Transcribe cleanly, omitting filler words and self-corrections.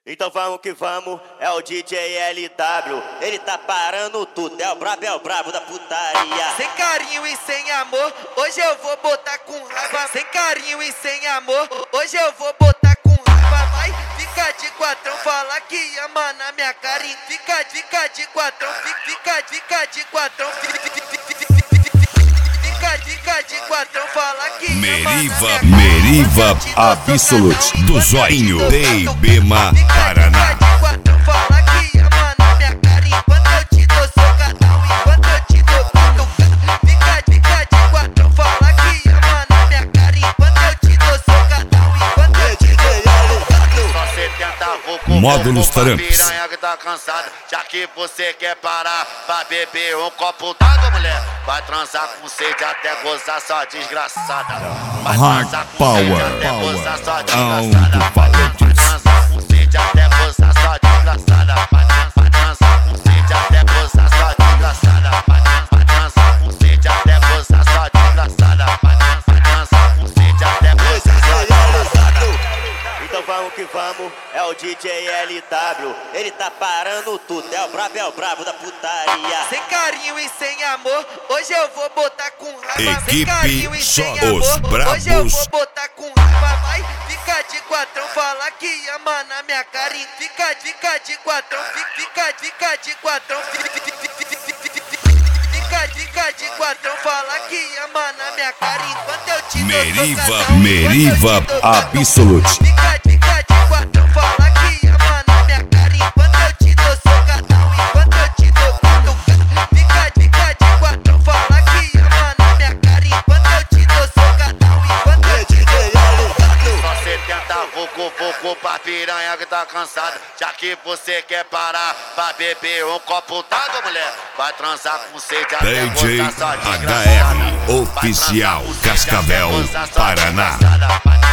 Então vamos que vamos, é o DJ LW. Ele tá parando tudo, é o brabo da putaria. Sem carinho e sem amor, hoje eu vou botar com raiva. Sem carinho e sem amor, hoje eu vou botar com raiva. Vai, fica de quatrão, fala que ama na minha cara. Fica de quatrão, fica de quatrão. Fica de quatrão, fala que ama na minha cara. Meriva Absolute do Zoinho, Teibema, Paraná. Fala que ama na minha cara enquanto eu te dou socadão, enquanto eu te dou cutucada. Fica de quatrão, fala que ama na minha cara enquanto eu te dou socadão, enquanto eu te dou cutucada. Só 70 Módulos Tramps. Piranha que tá cansada, já que você quer parar pra beber um copo d'água, mulher. Vai transar com sede até gozar, só desgraçada. Vai Hard transar com Power, sede até gozar, só Power, desgraçada. Vai transar com sede até gozar, só desgraçada. Vai transar com sede até gozar, só desgraçada. Vai transar com sede até gozar, só desgraçada. Vai transar com sede até gozar, só desgraçada. Então vamos que vamos, é o DJ LW. Ele tá parando tudo, é o brabo da putaria. Sem carinho e sem amor, hoje eu vou botar com raiva. Sem Equipe carinho e só sem os amor, brabos. hoje eu vou botar com raiva. Vai, fica de quatrão, fala que ama na minha cara. Fica de quatrão, fica de quatrão. Fica de quatrão, fala que ama na minha cara enquanto eu te dou socadão, Meriva enquanto eu te dou Absolute. Fica de quatrão, fala que ama na minha cara enquanto eu te dou socadão, enquanto eu te dou cutucada. Fica de quatrão, fala que ama na minha cara enquanto eu te dou socadão, enquanto eu te dou cutucada. Só 70 vucu pra piranha que tá cansada, já que você quer parar pra beber um copo d'água, mulher. Vai transar com sede até DJ gozar, só desgraçada. HR Oficial, Cascavel, Paraná.